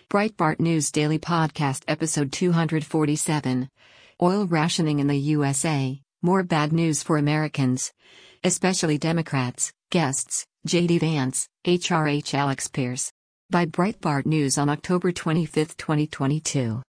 Breitbart News Daily Podcast Episode 247. Oil rationing in the USA, more bad news for Americans. Especially Democrats. Guests, J.D. Vance, HRH Alex Pierce. By Breitbart News on October 25, 2022.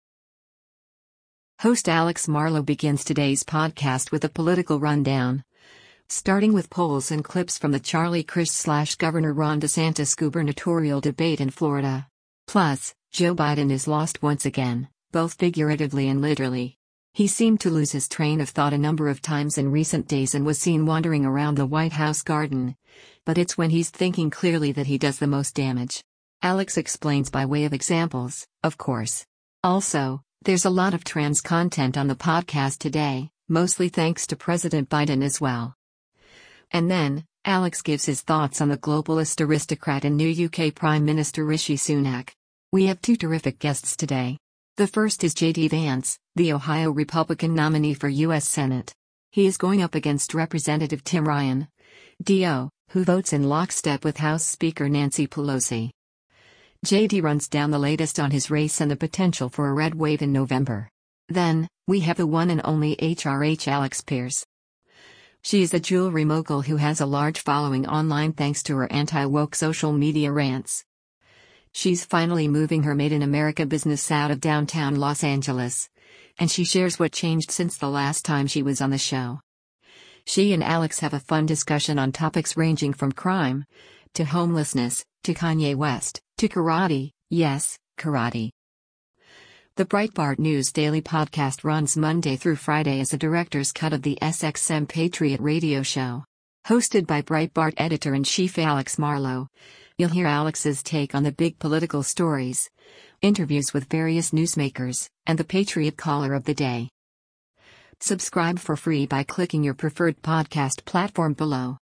Host Alex Marlow begins today's podcast with a political rundown. Starting with polls and clips from the Charlie Crist/Governor Ron DeSantis gubernatorial debate in Florida. Plus, Joe Biden is lost once again, both figuratively and literally. He seemed to lose his train of thought a number of times in recent days and was seen wandering around the White House garden. But it's when he's thinking clearly that he does the most damage. Alex explains by way of examples, of course. Also, there's a lot of trans content on the podcast today, mostly thanks to President Biden as well. And then, Alex gives his thoughts on the globalist aristocrat and new UK Prime Minister Rishi Sunak. We have two terrific guests today. The first is J.D. Vance, the Ohio Republican nominee for U.S. Senate. He is going up against Representative Tim Ryan, D.O., who votes in lockstep with House Speaker Nancy Pelosi. J.D. runs down the latest on his race and the potential for a red wave in November. Then, we have the one and only HRH Alex Pierce. She is a jewelry mogul who has a large following online thanks to her anti-woke social media rants. She's finally moving her Made in America business out of downtown Los Angeles. And she shares what changed since the last time she was on the show. She and Alex have a fun discussion on topics ranging from crime, to homelessness, to Kanye West, to karate, yes, karate. The Breitbart News Daily Podcast runs Monday through Friday as a director's cut of the SXM Patriot radio show. Hosted by Breitbart editor-in-chief Alex Marlow. You'll hear Alex's take on the big political stories, interviews with various newsmakers, and the Patriot Caller of the Day. Subscribe for free by clicking your preferred podcast platform below.